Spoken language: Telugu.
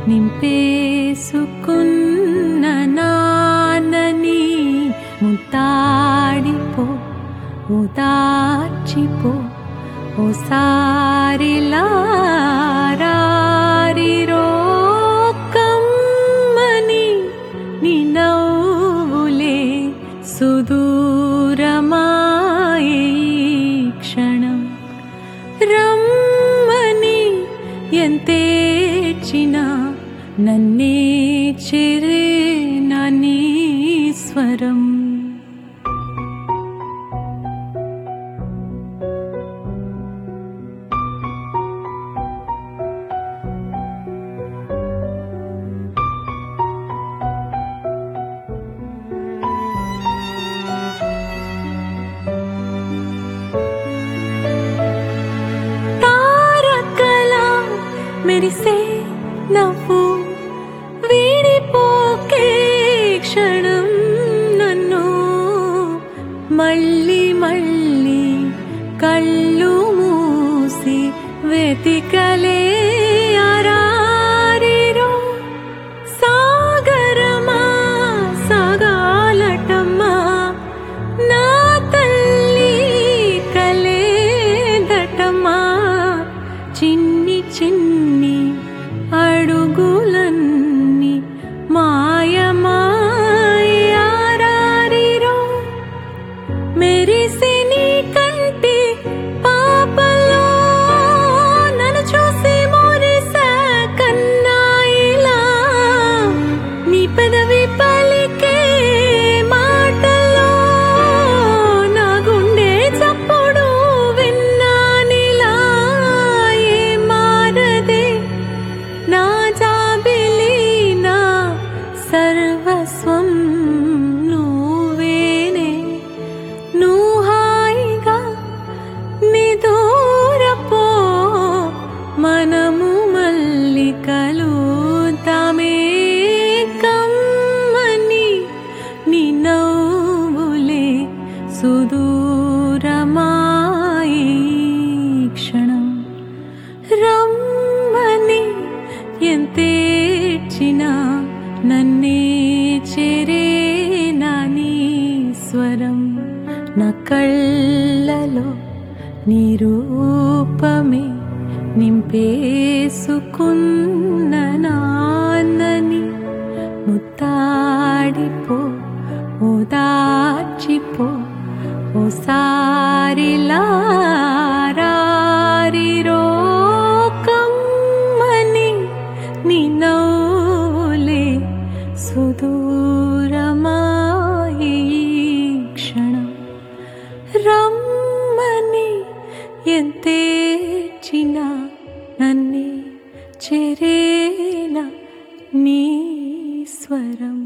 నింపేసుకున్న నాన్నని ముద్దాడిపో ఓదార్చిపో ఓసారిలా రారిరో కమ్మని నీ నవ్వులే సుదూరమాయే క్షణం రమ్మని ఎంతేర్చినా నన్నే చేరేనా నీ స్వరం మెరిసే నవ్వు వీడిపోకే క్షణం నన్ను మళ్ళీ మళ్ళీ కళ్ళు మూసి వెతికలే ఆరారిరో సాగరమా సాగాలటమ్మా నా తల్లి కలేదటమా చిన్ని చిన్ని అడుగులన్నీ మాయమాయారారిరో మెరిసే నీ కంటి పాపలో నన్ను చూసి మురిసా కన్నాయిలా నీ పెదవి పలికే మాటలో నా గుండె చప్పుడు విన్నానిలా నా జాబిలి నా సర్వస్వం నువ్వేనే నువ్వు హాయిగా నిదూరపో మనము మళ్ళీ కలుద్దామే కమ్మని నీ నవ్వులే సుదూరమాయే క్షణం రమ్మని ఎంతేర్చినా నన్నే చేరేనా నీ స్వరం నా కళ్ళలో నీ రూపమే నింపేసుకున్న నాన్నని ముద్దాడిపో ఓదార్చిపో ఓసారిలా రారిరో నీ నవ్వులే సుదూరమాయే క్షణం రమ్మని ఎంతేర్చినా నన్నే చేరేనా నీ స్వరం